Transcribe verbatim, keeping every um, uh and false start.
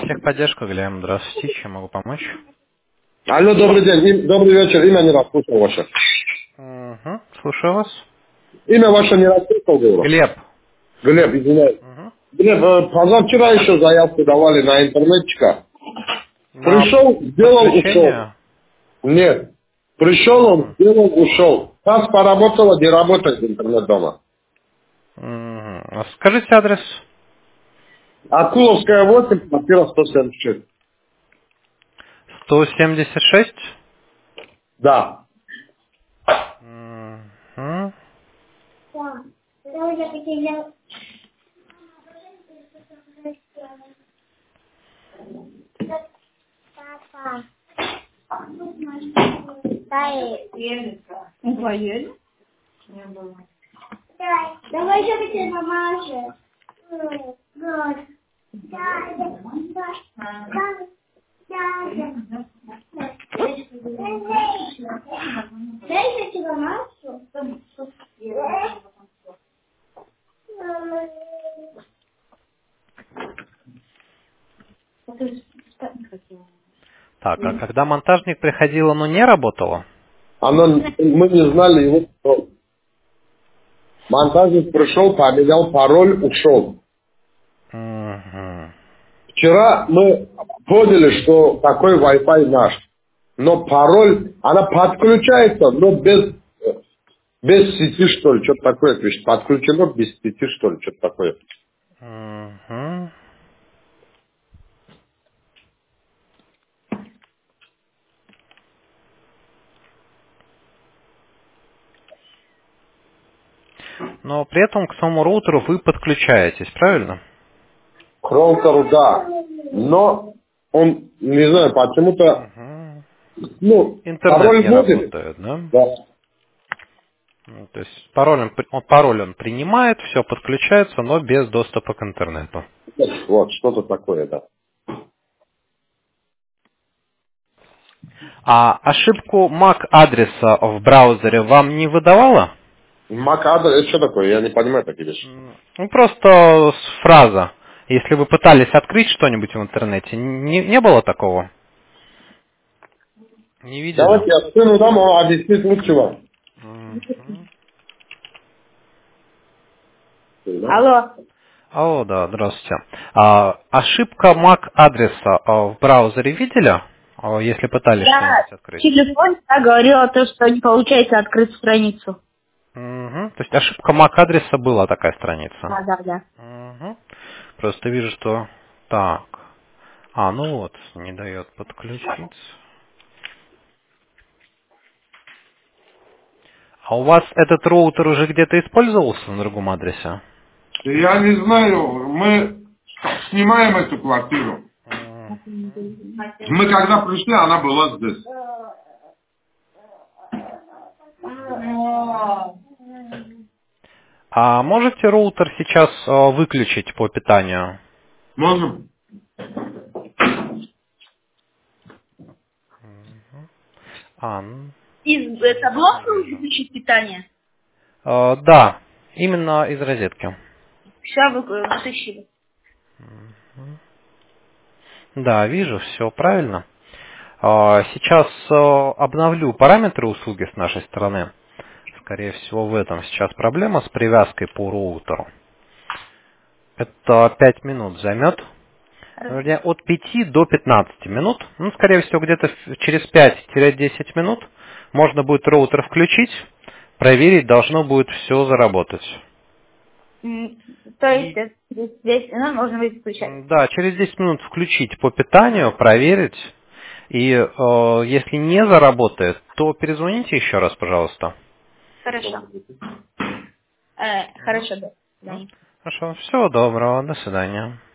Техподдержка, Глеб, здравствуйте, чем могу помочь? Алло, добрый день, Им- добрый вечер, имя не расслышал ваше. Угу, слушаю вас. Имя ваше не расслышал, говорю. Глеб. Глеб, извиняюсь. Угу. Глеб, э, позавчера еще заявку давали на интернетчика. На Пришел, сделал, ушел. подключение? Нет. Пришел он, Угу. сделал, ушел. Раз поработала, не работает интернет дома. Угу. Скажите адрес. Акуловская восемь, квартира сто семьдесят шесть. сто семьдесят шесть? Да. Угу. Давай еще тебе помажешь. Дай еще тебе массу. Так, а когда монтажник приходил, оно не работало? Оно, мы не знали его. кто. Монтажник пришел, поменял пароль, ушел. Угу. Вчера мы поняли, что такой Wi-Fi наш. Но пароль, она подключается, но без, без сети, что ли, что-то такое. То есть подключено без сети, что ли, что-то такое. Угу. Но при этом к самому роутеру вы подключаетесь, правильно? К роутеру, да. Но он, не знаю, почему-то, Угу. ну, Интернет пароль не будет. работает, да? Да. Ну, то есть пароль он, при- он- пароль он принимает, все подключается, но без доступа к интернету. Вот, что-то такое, да. А ошибку мак адреса в браузере вам не выдавала? Макадр, это что такое? Я не понимаю такие вещи. М, Ну, просто с- фраза. Если вы пытались открыть что-нибудь в интернете, не, не было такого? Не видели? Давайте я сыну дам, он объяснит лучше вам. Мгм. Алло. Алло, да, здравствуйте. А, ошибка мак адреса а, в браузере видели? А, если пытались Я что-нибудь открыть? в телефоне я говорила то, что не получается открыть страницу. Мгм. То есть ошибка мак адреса была такая страница. Да, да, да. Мгм. Просто вижу, что... Так. А, ну вот, не дает подключиться. А у вас этот роутер уже где-то использовался на другом адресе? Я не знаю, мы снимаем эту квартиру. Мгм. Мы когда пришли, она была здесь. А можете роутер сейчас а, выключить по питанию? Можем? А, ну, Из не, это не блок вижу. выключить питание? А, да, именно из розетки. Все вытащили. Да, вижу, все правильно. А, Сейчас а, обновлю параметры услуги с нашей стороны. Скорее всего, в этом сейчас проблема с привязкой по роутеру. Это пять минут займет. Вернее, от пяти до пятнадцати минут. Ну, скорее всего, где-то в- через пять-десять минут можно будет роутер включить, проверить, должно будет все заработать. М, То есть И это здесь ну, можно будет включать. м, да, через десять минут включить по питанию, проверить. И э, если не заработает, то перезвоните еще раз, пожалуйста. Хорошо. Э, Мгм. хорошо, да. Мгм. Да. Хорошо, всего доброго, до свидания.